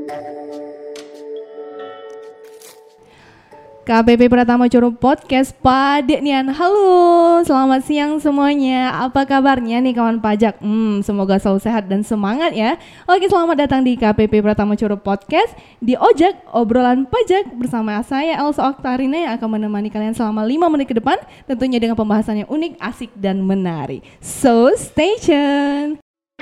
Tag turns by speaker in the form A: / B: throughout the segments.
A: KPP Pratama Curup Podcast Padeknian. Halo, selamat siang semuanya. Apa kabarnya nih kawan pajak? Semoga selalu sehat dan semangat ya. Oke, selamat datang di KPP Pratama Curup Podcast di Ojek Obrolan Pajak bersama saya Elsa Oktarina yang akan menemani kalian selama 5 menit ke depan, tentunya dengan pembahasan yang unik, asik dan menarik. So, stay tune.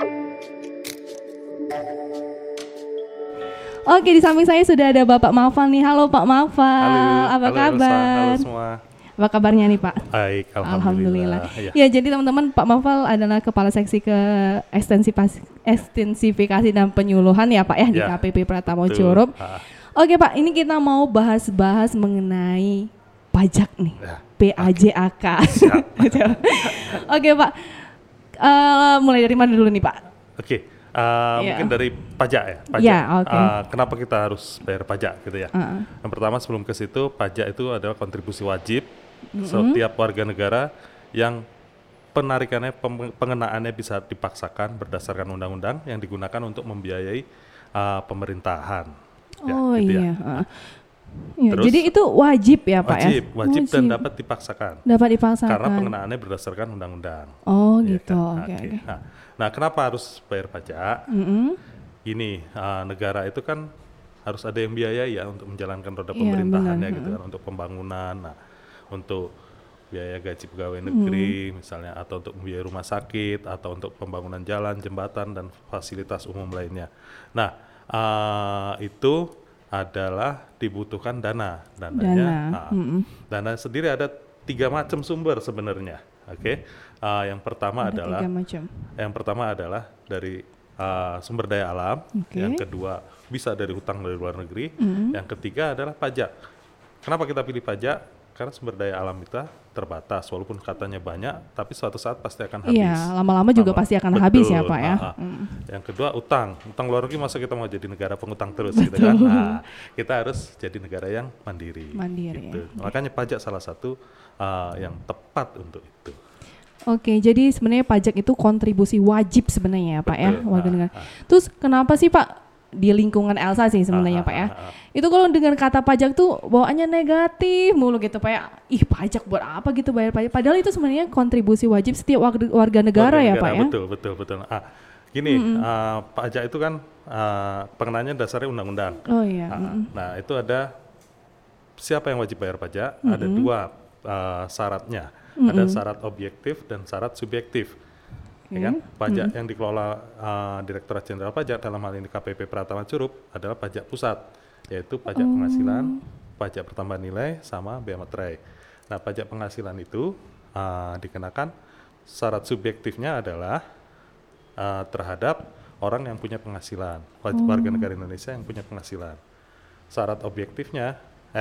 A: Oke, di samping saya sudah ada Bapak Mafal nih. Halo Pak Mafal, apa kabar?
B: Halo semua.
A: Apa kabarnya nih Pak?
B: Baik, alhamdulillah.
A: Ya, jadi teman-teman, Pak Mafal adalah Kepala Seksi ke Ekstensifikasi dan Penyuluhan ya Pak ya di KPP Pratama Curup. Oke Pak, ini kita mau bahas-bahas mengenai pajak nih, PAJAK. Oke Pak, mulai dari mana dulu nih Pak?
B: Oke. Mungkin dari pajak ya. Kenapa kita harus bayar pajak gitu ya? Yang pertama sebelum ke situ, pajak itu adalah kontribusi wajib setiap warga negara yang penarikannya, pengenaannya bisa dipaksakan berdasarkan undang-undang yang digunakan untuk membiayai pemerintahan.
A: Terus, jadi itu wajib ya Pak ya?
B: Wajib dan dapat dipaksakan. Karena pengenaannya berdasarkan undang-undang.
A: Oh gitu, oke.
B: Nah, kenapa harus bayar pajak? Ini negara itu kan harus ada yang biayai ya untuk menjalankan roda pemerintahannya gitu kan, untuk pembangunan, untuk biaya gaji pegawai negeri misalnya, atau untuk biaya rumah sakit, atau untuk pembangunan jalan, jembatan dan fasilitas umum lainnya. Nah, itu adalah dibutuhkan dananya. Dana sendiri ada 3 macam sumber sebenarnya. Yang pertama adalah dari sumber daya alam, yang kedua bisa dari hutang dari luar negeri, yang ketiga adalah pajak. Kenapa kita pilih pajak? Karena sumber daya alam kita terbatas, walaupun katanya banyak, tapi suatu saat pasti akan habis.
A: Iya, lama-lama juga pasti akan habis ya Pak ya.
B: Yang kedua utang luar negeri, masa kita mau jadi negara pengutang terus gitu kan? Nah, kita harus jadi negara yang mandiri. Gitu. Makanya pajak salah satu yang tepat untuk itu.
A: Oke, jadi sebenarnya pajak itu kontribusi wajib sebenarnya ya Pak ya, warga negara. Terus kenapa sih Pak di lingkungan Elsa sih sebenarnya Pak ya? Itu kalau dengan kata pajak tuh bawaannya negatif mulu gitu Pak ya. Ih, pajak buat apa gitu bayar pajak? Padahal itu sebenarnya kontribusi wajib setiap warga negara ya Pak ya.
B: Betul. Pajak itu kan pengenanya dasarnya undang-undang.
A: Oh iya.
B: Nah, itu ada siapa yang wajib bayar pajak? Ada 2 syaratnya. Ada syarat objektif dan syarat subjektif. Ya kan? Pajak yang dikelola Direktorat Jenderal Pajak, dalam hal ini KPP Pratama Curup, adalah pajak pusat, yaitu pajak penghasilan, pajak pertambahan nilai, sama bea materai. Nah, pajak penghasilan itu dikenakan, syarat subjektifnya adalah terhadap orang yang punya penghasilan, warga negara Indonesia yang punya penghasilan. Syarat objektifnya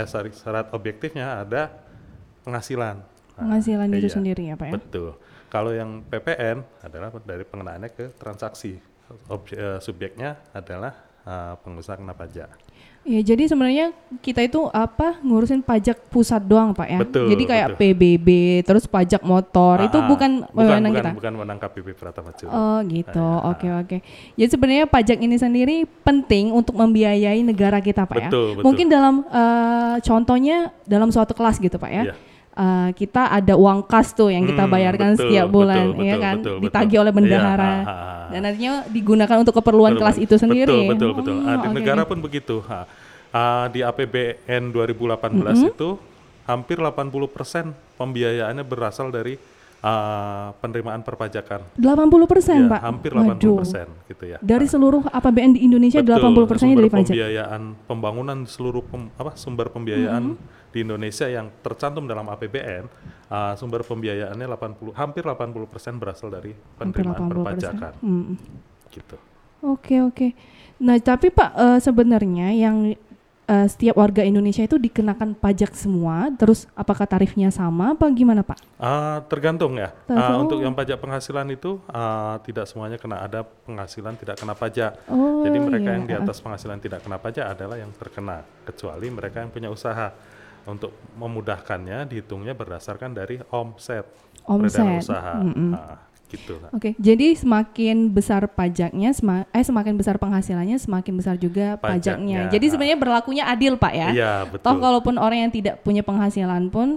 B: ada penghasilan.
A: Penghasilan itu sendiri ya Pak ya?
B: Betul. Kalau yang PPN adalah dari pengenaannya ke transaksi. Subjeknya adalah pengusaha kena pajak. Ya, jadi sebenarnya kita itu ngurusin pajak pusat doang Pak ya? Betul. Jadi kayak PBB, terus pajak motor, itu bukan wewenang kita? Bukan wewenang KPP Pratama Curup. Oh gitu, oke. Jadi sebenarnya pajak ini sendiri penting untuk membiayai negara kita Pak ya? Betul. Mungkin dalam contohnya dalam suatu kelas gitu Pak ya? Kita ada uang kas tuh yang kita bayarkan setiap bulan, ditagih oleh bendahara, dan nantinya digunakan untuk keperluan kelas itu sendiri. Betul. Di negara pun begitu. Di APBN 2018 itu hampir 80% pembiayaannya berasal dari penerimaan perpajakan. 80% Pak? Hampir 80% gitu ya. Dari seluruh APBN di Indonesia 80%-nya dari pajak. Pembiayaan pembangunan seluruh sumber pembiayaan di Indonesia yang tercantum dalam APBN, sumber pembiayaannya hampir 80% berasal dari penerimaan perpajakan. Gitu. Oke. Nah, tapi Pak, sebenarnya yang setiap warga Indonesia itu dikenakan pajak semua, terus apakah tarifnya sama apa gimana Pak? Tergantung ya. Untuk yang pajak penghasilan itu tidak semuanya kena, ada penghasilan tidak kena pajak. Jadi mereka yang di atas penghasilan tidak kena pajak adalah yang terkena, kecuali mereka yang punya usaha. Untuk memudahkannya, dihitungnya berdasarkan dari omset peredaran usaha. gitu.
A: Oke, jadi semakin besar pajaknya, semakin besar penghasilannya, semakin besar juga pajaknya. Jadi sebenarnya berlakunya adil, Pak ya.
B: Iya, betul.
A: Toh kalaupun orang yang tidak punya penghasilan pun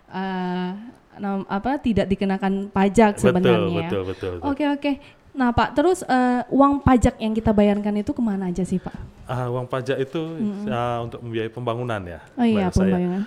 A: tidak dikenakan pajak sebenarnya.
B: Betul.
A: Oke. Nah Pak, terus uang pajak yang kita bayarkan itu kemana aja sih Pak?
B: Uang pajak itu untuk membiayai pembangunan ya.
A: Oh iya, pembangunan.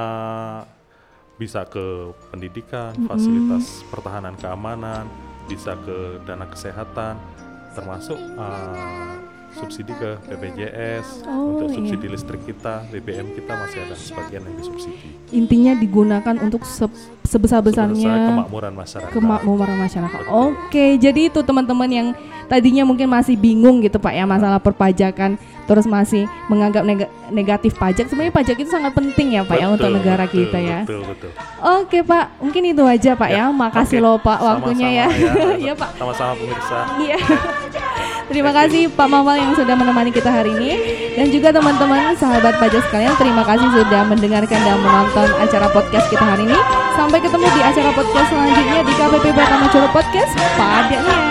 B: Bisa ke pendidikan, fasilitas pertahanan keamanan, bisa ke dana kesehatan, termasuk subsidi ke BPJS, untuk subsidi listrik kita, BBM kita masih ada sebagian yang disubsidi.
A: Intinya digunakan untuk sebesar-besarnya kemakmuran masyarakat. Oke, jadi itu teman-teman yang tadinya mungkin masih bingung gitu Pak ya masalah perpajakan, terus masih menganggap negatif pajak. Sebenarnya pajak itu sangat penting ya Pak ya untuk negara kita ya.
B: Betul.
A: Oke Pak, mungkin itu aja Pak ya. Makasih loh Pak waktunya ya. Iya Pak.
B: Sama-sama pemirsa.
A: Iya. Terima kasih Pak Mawal yang sudah menemani kita hari ini, dan juga teman-teman sahabat pajak sekalian, terima kasih sudah mendengarkan dan menonton acara podcast kita hari ini. Sampai ketemu di acara podcast selanjutnya di KPP Pratama Coro Podcast Padaknya.